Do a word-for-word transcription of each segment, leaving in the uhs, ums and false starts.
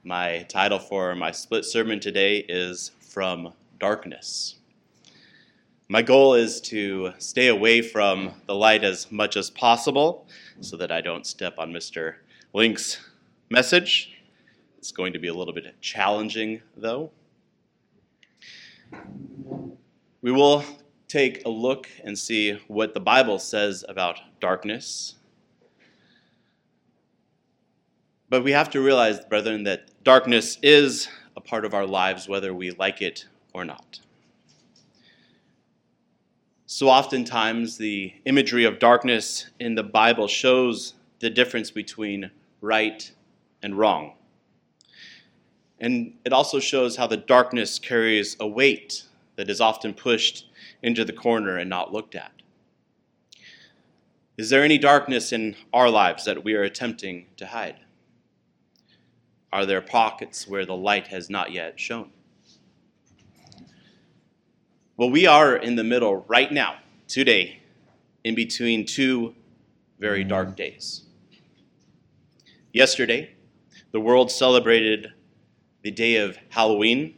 My title for my split sermon today is From Darkness. My goal is to stay away from the light as much as possible so that I don't step on Mister Link's message. It's going to be a little bit challenging, though. We will take a look and see what the Bible says about darkness. But we have to realize, brethren, that darkness is a part of our lives, whether we like it or not. So oftentimes, the imagery of darkness in the Bible shows the difference between right and wrong. And it also shows how the darkness carries a weight that is often pushed into the corner and not looked at. Is there any darkness in our lives that we are attempting to hide? Are there pockets where the light has not yet shone? Well, we are in the middle right now, today, in between two very dark days. Yesterday, the world celebrated the day of Halloween,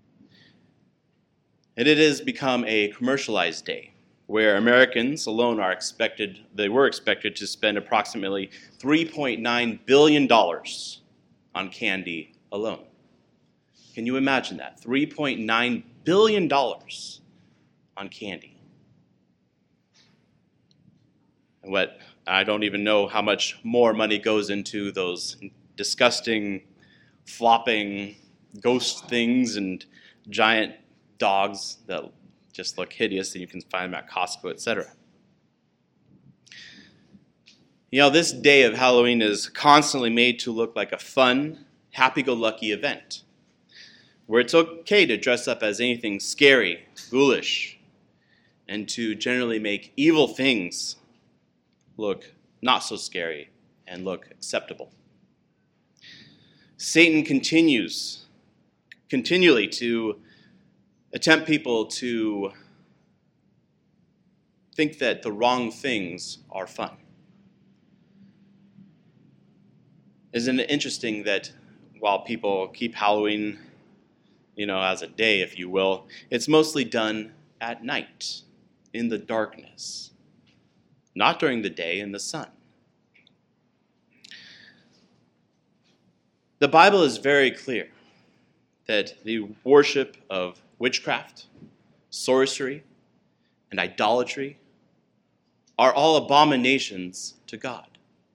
and it has become a commercialized day where Americans alone are expected, they were expected to spend approximately three point nine billion dollars on candy alone. Can you imagine that? three point nine billion dollars on candy. And what, I don't even know how much more money goes into those disgusting, flopping ghost things and giant dogs that just look hideous and you can find them at Costco, et cetera. You know, this day of Halloween is constantly made to look like a fun, happy-go-lucky event, where it's okay to dress up as anything scary, ghoulish, and to generally make evil things look not so scary and look acceptable. Satan continues, continually to attempt people to think that the wrong things are fun. Isn't it interesting that while people keep Halloween, you know, as a day, if you will, it's mostly done at night, in the darkness, not during the day in the sun. The Bible is very clear that the worship of witchcraft, sorcery, and idolatry are all abominations to God.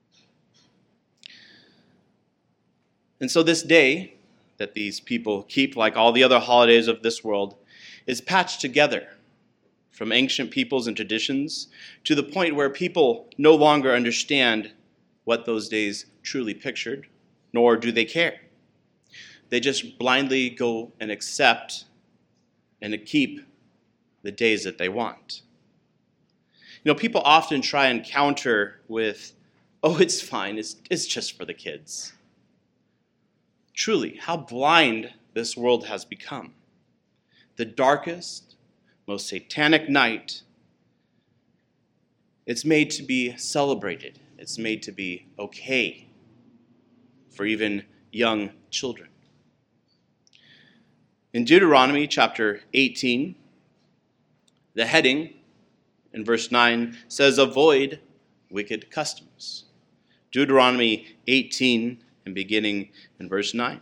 And so this day that these people keep, like all the other holidays of this world, is patched together from ancient peoples and traditions to the point where people no longer understand what those days truly pictured, nor do they care. They just blindly go and accept and to keep the days that they want. You know, people often try and counter with, oh, it's fine, it's, it's just for the kids. Truly, how blind this world has become. The darkest, most satanic night, it's made to be celebrated. It's made to be okay for even young children. In Deuteronomy chapter eighteen, the heading in verse nine says, avoid wicked customs. Deuteronomy eighteen, and beginning in verse nine.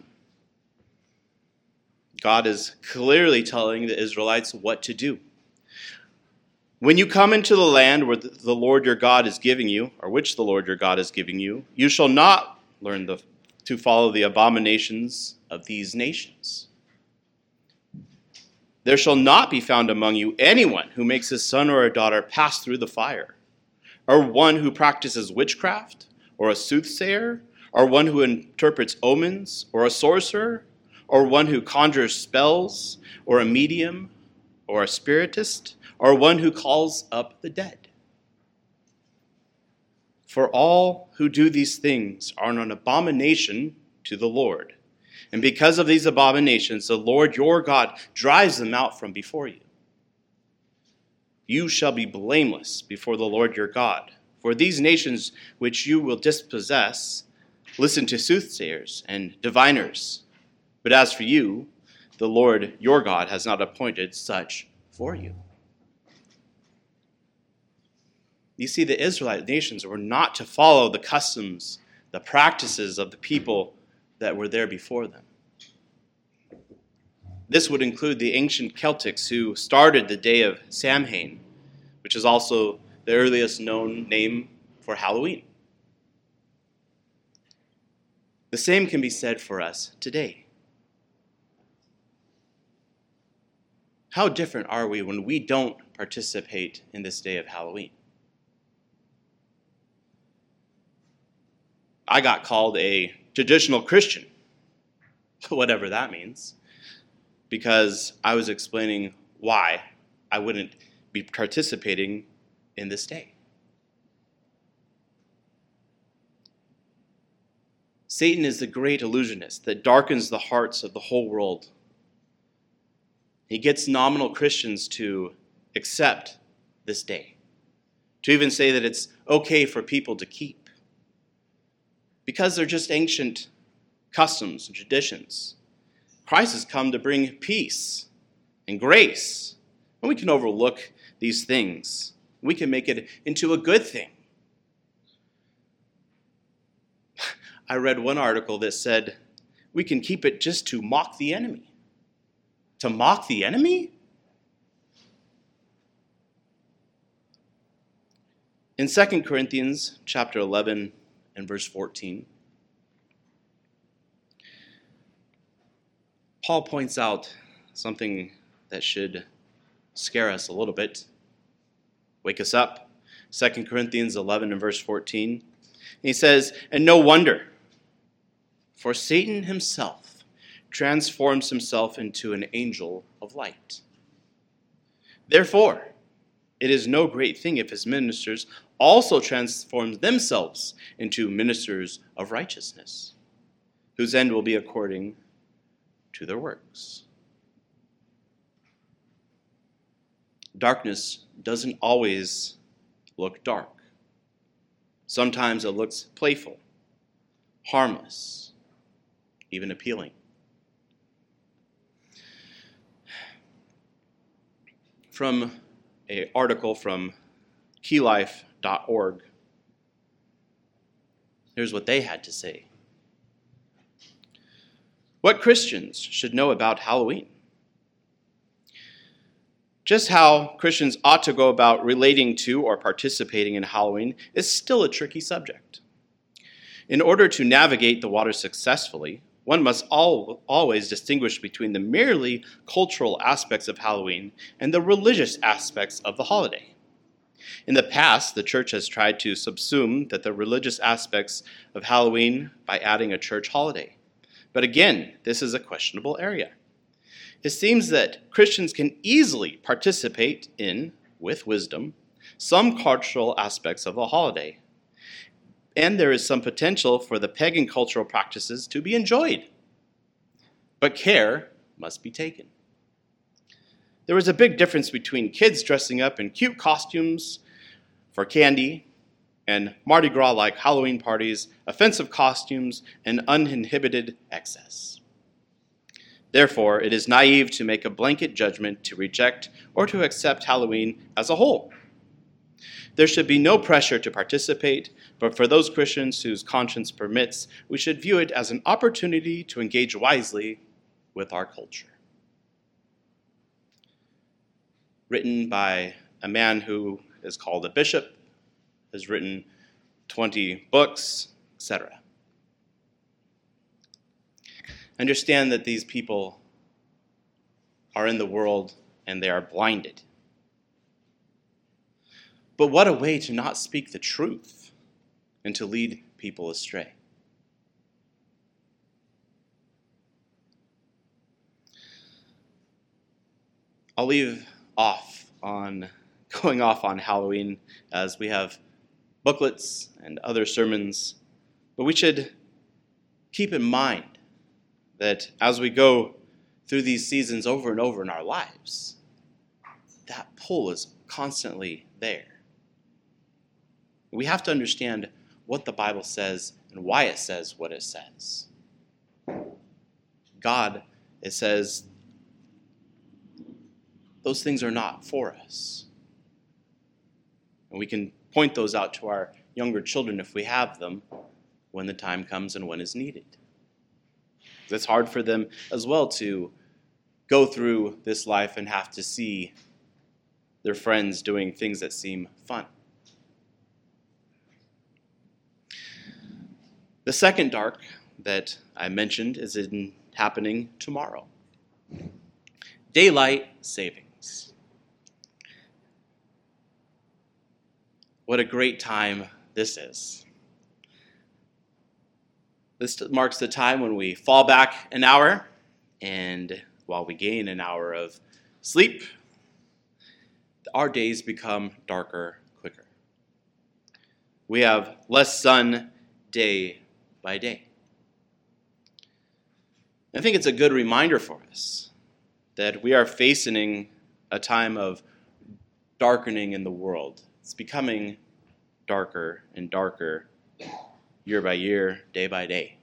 God is clearly telling the Israelites what to do. When you come into the land where the Lord your God is giving you, or which the Lord your God is giving you, you shall not learn the, to follow the abominations of these nations. There shall not be found among you anyone who makes his son or a daughter pass through the fire, or one who practices witchcraft, or a soothsayer, or one who interprets omens, or a sorcerer, or one who conjures spells, or a medium, or a spiritist, or one who calls up the dead. For all who do these things are an abomination to the Lord. And because of these abominations, the Lord your God drives them out from before you. You shall be blameless before the Lord your God. For these nations which you will dispossess, Listen to soothsayers and diviners. But as for you, the Lord your God has not appointed such for you. You see, the Israelite nations were not to follow the customs, the practices of the people that were there before them. This would include the ancient Celtics who started the day of Samhain, which is also the earliest known name for Halloween. The same can be said for us today. How different are we when we don't participate in this day of Halloween? I got called a traditional Christian, whatever that means, because I was explaining why I wouldn't be participating in this day. Satan is the great illusionist that darkens the hearts of the whole world. He gets nominal Christians to accept this day, to even say that it's okay for people to keep, because they're just ancient customs and traditions. Christ has come to bring peace and grace, and we can overlook these things. We can make it into a good thing. I read one article that said we can keep it just to mock the enemy. To mock the enemy? In Second Corinthians chapter eleven and verse fourteen, Paul points out something that should scare us a little bit, wake us up. Second Corinthians eleven and verse fourteen. He says, "And no wonder, for Satan himself transforms himself into an angel of light. Therefore, it is no great thing if his ministers also transform themselves into ministers of righteousness, whose end will be according to their works." Darkness doesn't always look dark. Sometimes it looks playful, harmless, even appealing. From an article from key life dot org, here's what they had to say. What Christians should know about Halloween. Just how Christians ought to go about relating to or participating in Halloween is still a tricky subject. In order to navigate the water successfully, one must al- always distinguish between the merely cultural aspects of Halloween and the religious aspects of the holiday. In the past, the church has tried to subsume that the religious aspects of Halloween by adding a church holiday. But again, this is a questionable area. It seems that Christians can easily participate in, with wisdom, some cultural aspects of a holiday. And there is some potential for the pagan cultural practices to be enjoyed. But care must be taken. There is a big difference between kids dressing up in cute costumes for candy and Mardi Gras-like Halloween parties, offensive costumes, and uninhibited excess. Therefore, it is naive to make a blanket judgment to reject or to accept Halloween as a whole. There should be no pressure to participate, but for those Christians whose conscience permits, we should view it as an opportunity to engage wisely with our culture. Written by a man who is called a bishop, has written twenty books, et cetera. Understand that these people are in the world and they are blinded. But what a way to not speak the truth and to lead people astray. I'll leave off on going off on Halloween as we have booklets and other sermons, but we should keep in mind that as we go through these seasons over and over in our lives, that pull is constantly there. We have to understand what the Bible says and and why it says what it says. God, it says, those things are not for us. And we can point those out to our younger children if we have them when the time comes and when is needed. It's hard for them as well to go through this life and have to see their friends doing things that seem fun. The second dark that I mentioned is in, happening tomorrow. Daylight savings. What a great time this is. This marks the time when we fall back an hour, and while we gain an hour of sleep, our days become darker quicker. We have less sun day by day. I think it's a good reminder for us that we are facing a time of darkening in the world. It's becoming darker and darker year by year, day by day.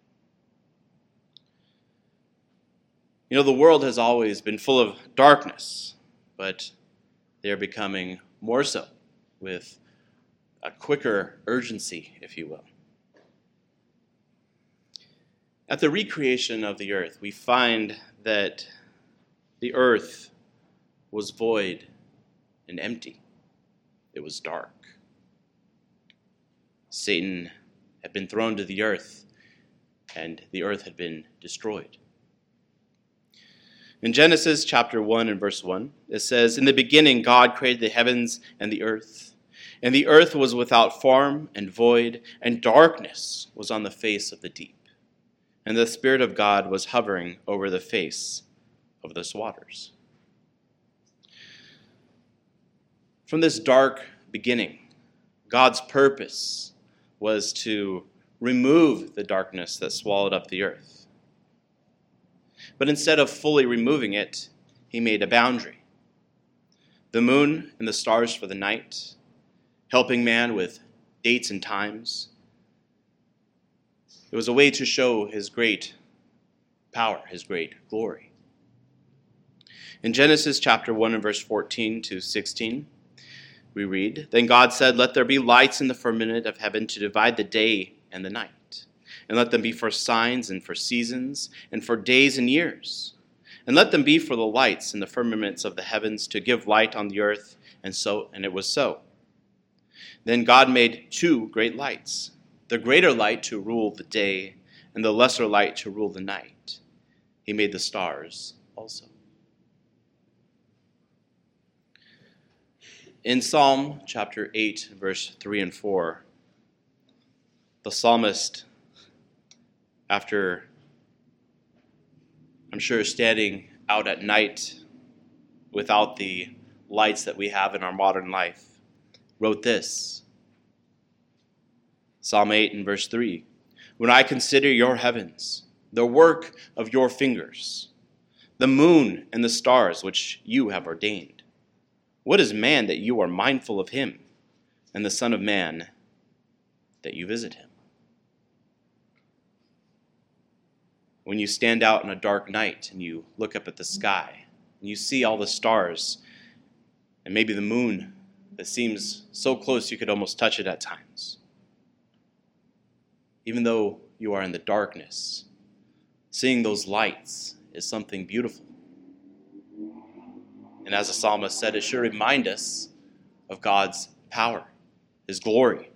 You know, the world has always been full of darkness, but they are becoming more so with a quicker urgency, if you will. At the recreation of the earth, we find that the earth was void and empty. It was dark. Satan had been thrown to the earth, and the earth had been destroyed. In Genesis chapter one and verse one, it says, "In the beginning God created the heavens and the earth, and the earth was without form and void, and darkness was on the face of the deep. And the Spirit of God was hovering over the face of the waters." From this dark beginning, God's purpose was to remove the darkness that swallowed up the earth. But instead of fully removing it, he made a boundary. The moon and the stars for the night, helping man with dates and times. It was a way to show his great power, his great glory. In Genesis chapter one and verse fourteen to sixteen, we read, "Then God said, 'Let there be lights in the firmament of heaven to divide the day and the night, and let them be for signs and for seasons and for days and years. And let them be for the lights in the firmaments of the heavens to give light on the earth.' And so, and it was so. Then God made two great lights, the greater light to rule the day, and the lesser light to rule the night. He made the stars also." In Psalm chapter eight, verse three and four, the psalmist, after, I'm sure, standing out at night without the lights that we have in our modern life, wrote this. Psalm eight and verse three, "When I consider your heavens, the work of your fingers, the moon and the stars which you have ordained. What is man that you are mindful of him, and the Son of Man that you visit him?" When you stand out on a dark night and you look up at the sky, and you see all the stars, and maybe the moon that seems so close you could almost touch it at times. Even though you are in the darkness, seeing those lights is something beautiful. And as the psalmist said, it should remind us of God's power, his glory.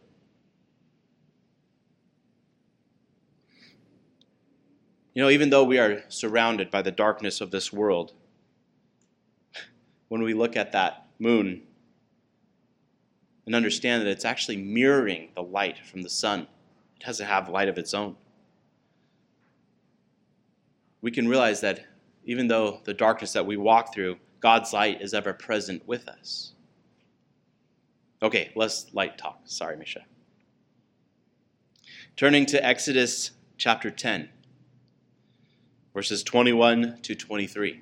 You know, even though we are surrounded by the darkness of this world, when we look at that moon and understand that it's actually mirroring the light from the sun, it doesn't have light of its own, we can realize that even though the darkness that we walk through, God's light is ever present with us. Okay, less light talk. Sorry, Misha. Turning to Exodus chapter ten, verses twenty-one to twenty-three.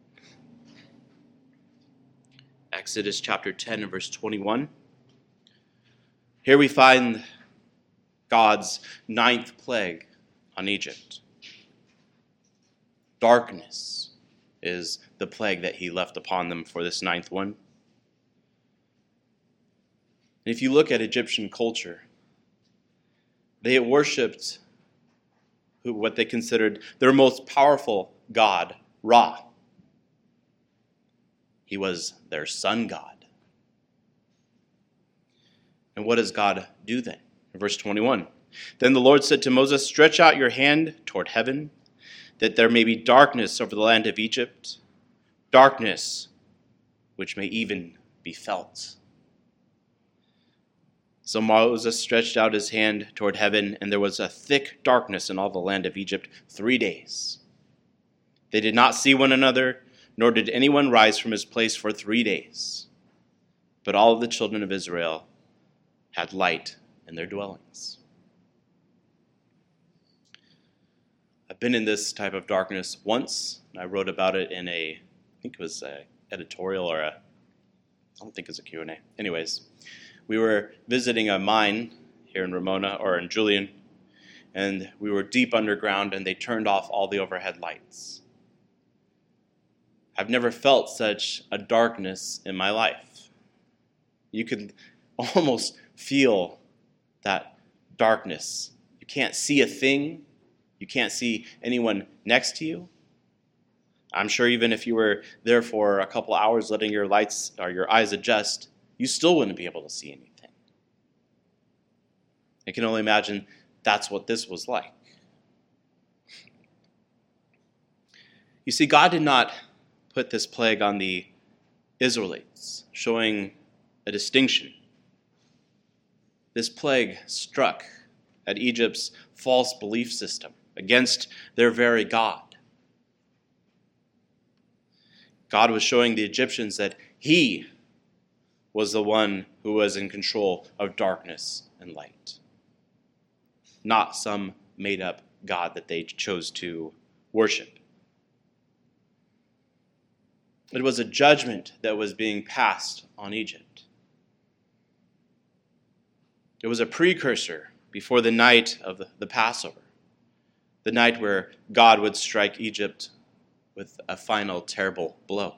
Exodus chapter ten and verse twenty-one. Here we find God's ninth plague on Egypt. Darkness is the plague that he left upon them for this ninth one. And if you look at Egyptian culture, they worshipped who, what they considered their most powerful god, Ra. He was their sun god. And what does God do then? In verse twenty-one, then the Lord said to Moses, stretch out your hand toward heaven, that there may be darkness over the land of Egypt, darkness which may even be felt. So Moses stretched out his hand toward heaven, and there was a thick darkness in all the land of Egypt three days. They did not see one another, nor did anyone rise from his place for three days. But all of the children of Israel had light in their dwellings. I've been in this type of darkness once, and I wrote about it in a, I think it was an editorial or a, I don't think it's a Q and A. Anyways, we were visiting a mine here in Ramona, or in Julian, and we were deep underground, and they turned off all the overhead lights. I've never felt such a darkness in my life. You could almost feel that darkness. You can't see a thing. You can't see anyone next to you. I'm sure even if you were there for a couple hours letting your lights or your eyes adjust, you still wouldn't be able to see anything. I can only imagine that's what this was like. You see, God did not put this plague on the Israelites, showing a distinction. This plague struck at Egypt's false belief system against their very God. God was showing the Egyptians that he was the one who was in control of darkness and light, not some made-up God that they chose to worship. It was a judgment that was being passed on Egypt. It was a precursor before the night of the, the Passover, the night where God would strike Egypt with a final terrible blow.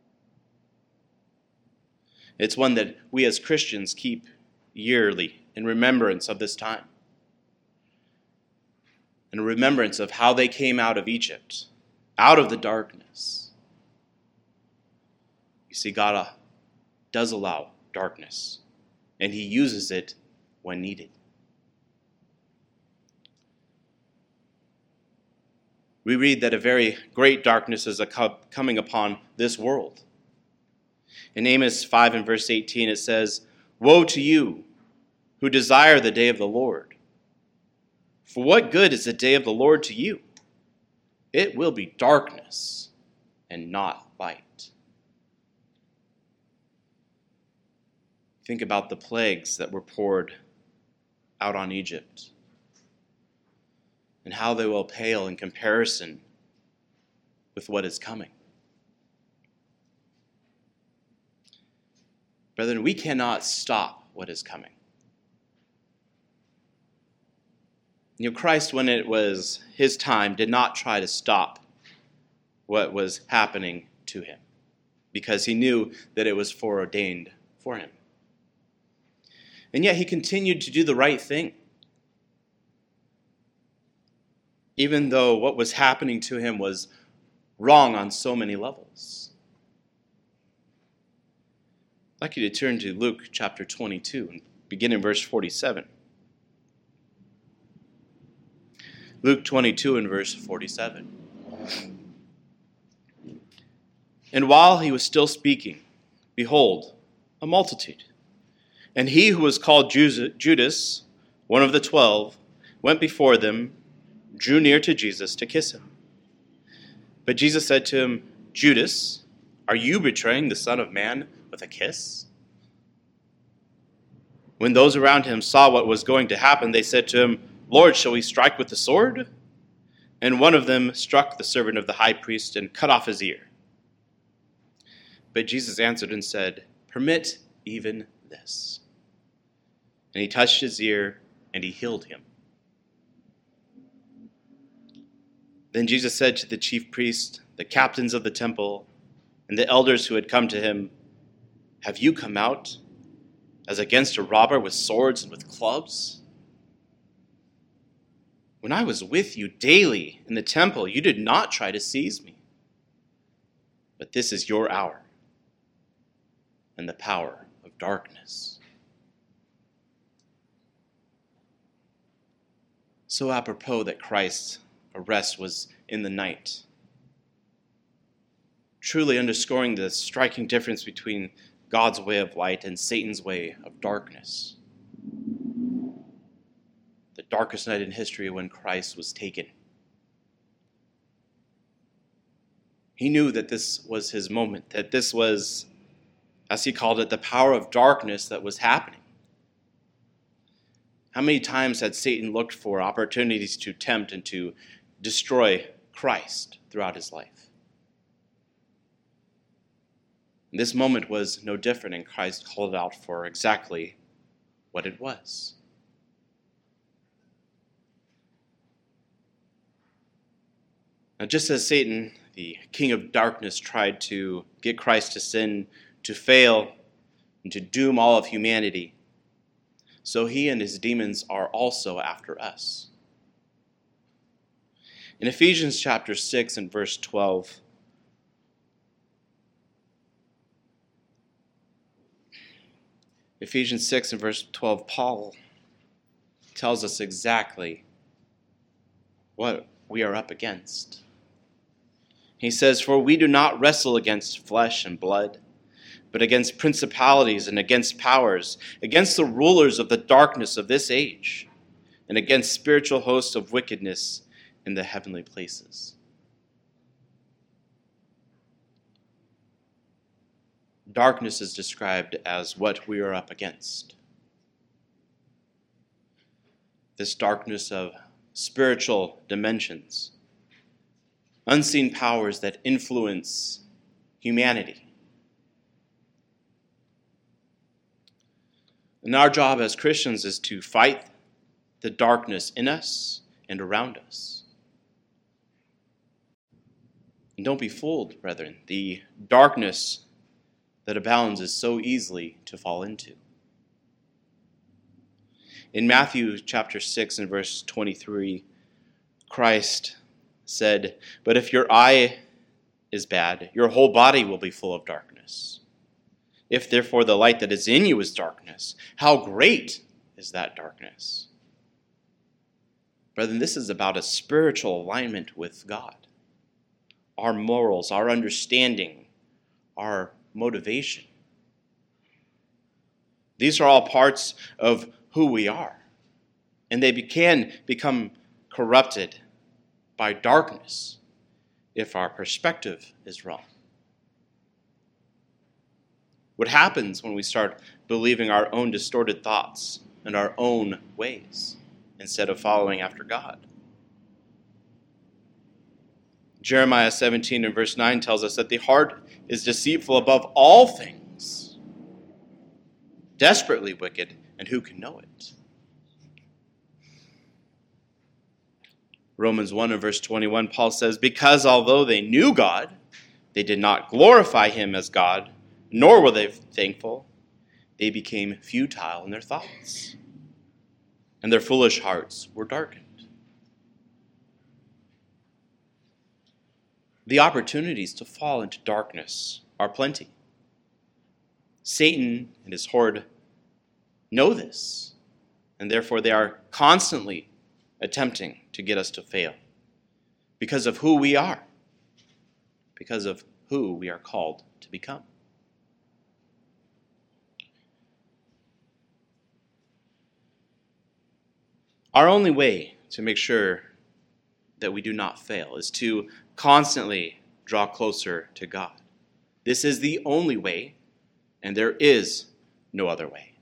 It's one that we as Christians keep yearly in remembrance of this time, in remembrance of how they came out of Egypt, out of the darkness. You see, God uh, does allow darkness, and he uses it when needed. We read that a very great darkness is coming upon this world. In Amos five and verse eighteen it says, woe to you who desire the day of the Lord. For what good is the day of the Lord to you? It will be darkness and not light. Think about the plagues that were poured out on Egypt and how they will pale in comparison with what is coming. Brethren, we cannot stop what is coming. You know, Christ, when it was his time, did not try to stop what was happening to him because he knew that it was foreordained for him. And yet he continued to do the right thing, even though what was happening to him was wrong on so many levels. I'd like you to turn to Luke chapter twenty-two and begin in verse forty-seven. Luke twenty-two and verse forty-seven. And while he was still speaking, behold, a multitude. And he who was called Judas, one of the twelve, went before them, drew near to Jesus to kiss him. But Jesus said to him, Judas, are you betraying the Son of Man with a kiss? When those around him saw what was going to happen, they said to him, Lord, shall we strike with the sword? And one of them struck the servant of the high priest and cut off his ear. But Jesus answered and said, permit even this. And he touched his ear, and he healed him. Then Jesus said to the chief priests, the captains of the temple, and the elders who had come to him, "Have you come out as against a robber with swords and with clubs? When I was with you daily in the temple, you did not try to seize me. But this is your hour and the power of darkness." So apropos that Christ's arrest was in the night, truly underscoring the striking difference between God's way of light and Satan's way of darkness. The darkest night in history when Christ was taken. He knew that this was his moment, that this was, as he called it, the power of darkness that was happening. How many times had Satan looked for opportunities to tempt and to destroy Christ throughout his life? This moment was no different, and Christ called out for exactly what it was. Now, just as Satan, the king of darkness, tried to get Christ to sin, to fail, and to doom all of humanity, so he and his demons are also after us. In Ephesians chapter six and verse twelve, Ephesians six and verse twelve, Paul tells us exactly what we are up against. He says, "For we do not wrestle against flesh and blood, but against principalities and against powers, against the rulers of the darkness of this age, and against spiritual hosts of wickedness in the heavenly places." Darkness is described as what we are up against. This darkness of spiritual dimensions, unseen powers that influence humanity. And our job as Christians is to fight the darkness in us and around us. And don't be fooled, brethren. The darkness that abounds is so easily to fall into. In Matthew chapter six and verse twenty-three, Christ said, "But if your eye is bad, your whole body will be full of darkness. If therefore the light that is in you is darkness, how great is that darkness?" Brethren, this is about a spiritual alignment with God. Our morals, our understanding, our motivation. These are all parts of who we are. And they can become corrupted by darkness if our perspective is wrong. What happens when we start believing our own distorted thoughts and our own ways instead of following after God? Jeremiah seventeen and verse nine tells us that the heart is deceitful above all things, desperately wicked, and who can know it? Romans one and verse twenty-one, Paul says, "Because although they knew God, they did not glorify him as God, nor were they thankful. They became futile in their thoughts, and their foolish hearts were darkened." The opportunities to fall into darkness are plenty. Satan and his horde know this, and therefore they are constantly attempting to get us to fail because of who we are, because of who we are called to become. Our only way to make sure that we do not fail is to constantly draw closer to God. This is the only way, and there is no other way.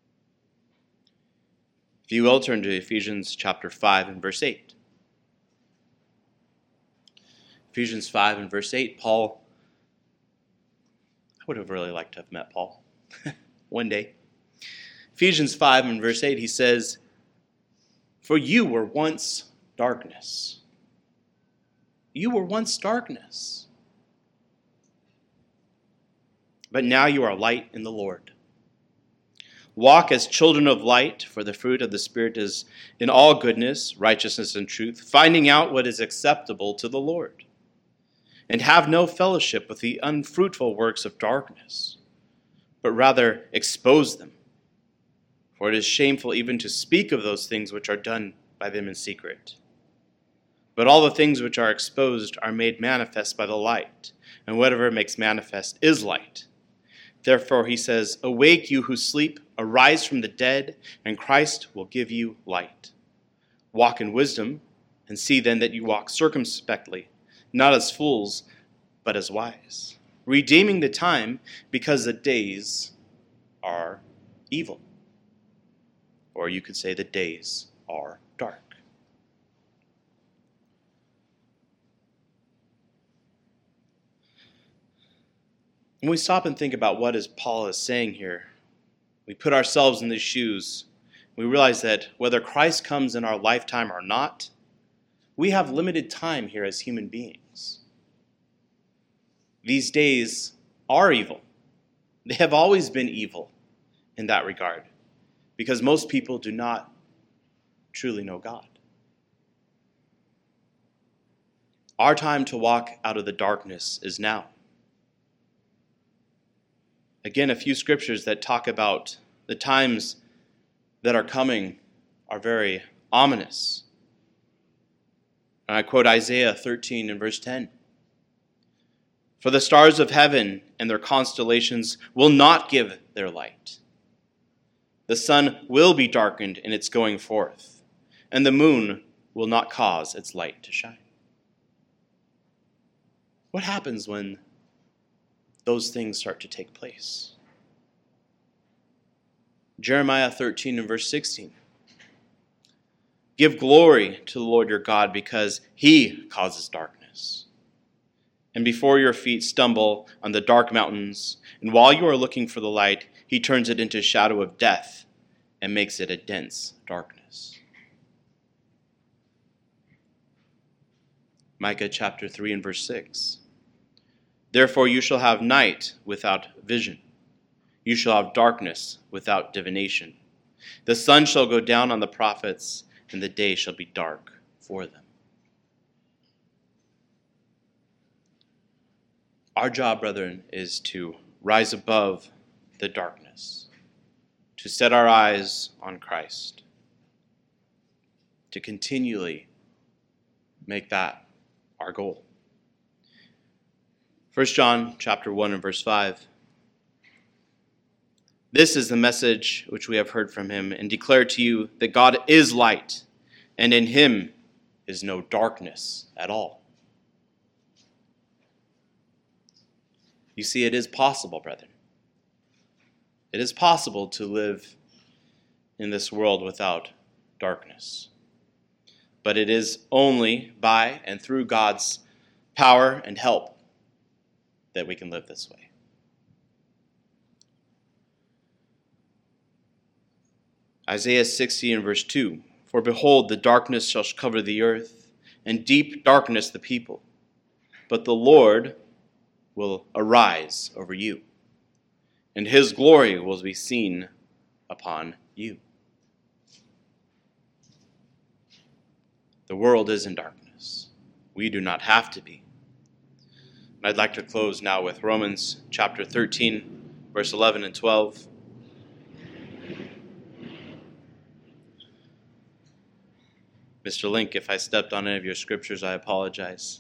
If you will, turn to Ephesians chapter five and verse eight. Ephesians five and verse eight, Paul, I would have really liked to have met Paul one day. Ephesians five and verse eight, he says, For you were once darkness. You were once darkness. But now you are light in the Lord. Walk as children of light, for the fruit of the Spirit is in all goodness, righteousness, and truth, finding out what is acceptable to the Lord. And have no fellowship with the unfruitful works of darkness, but rather expose them. For it is shameful even to speak of those things which are done by them in secret. But all the things which are exposed are made manifest by the light, and whatever makes manifest is light. Therefore he says, awake you who sleep, arise from the dead, and Christ will give you light. Walk in wisdom, and see then that you walk circumspectly, not as fools, but as wise, redeeming the time, because the days are evil. Or you could say the days are dark. When we stop and think about what is Paul is saying here, we put ourselves in these shoes. We realize that whether Christ comes in our lifetime or not, we have limited time here as human beings. These days are evil. They have always been evil in that regard, because most people do not truly know God. Our time to walk out of the darkness is now. Again, a few scriptures that talk about the times that are coming are very ominous. And I quote Isaiah thirteen and verse ten. For the stars of heaven and their constellations will not give their light. The sun will be darkened in its going forth, and the moon will not cause its light to shine. What happens when those things start to take place? Jeremiah thirteen and verse sixteen. Give glory to the Lord your God, because he causes darkness. And before your feet stumble on the dark mountains, and while you are looking for the light, he turns it into a shadow of death and makes it a dense darkness. Micah chapter three and verse six. Therefore you shall have night without vision. You shall have darkness without divination. The sun shall go down on the prophets, and the day shall be dark for them. Our job, brethren, is to rise above the darkness, to set our eyes on Christ, to continually make that our goal. First John chapter one and verse five. This is the message which we have heard from him and declare to you, that God is light, and in him is no darkness at all. You see, it is possible, brethren. It is possible to live in this world without darkness. But it is only by and through God's power and help that we can live this way. Isaiah sixty and verse two. For behold, the darkness shall cover the earth, and deep darkness the people. But the Lord will arise over you, and his glory will be seen upon you. The world is in darkness. We do not have to be. And I'd like to close now with Romans chapter thirteen, verse eleven and twelve. Mister Link, if I stepped on any of your scriptures, I apologize.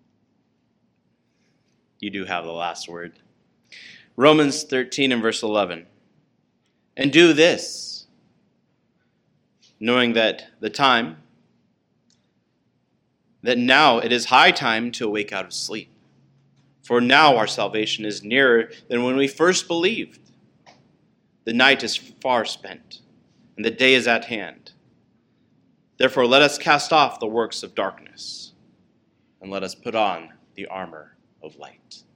You do have the last word. Romans thirteen and verse eleven. And do this, knowing that the time, that now it is high time to awake out of sleep. For now our salvation is nearer than when we first believed. The night is far spent, and the day is at hand. Therefore let us cast off the works of darkness, and let us put on the armor of light.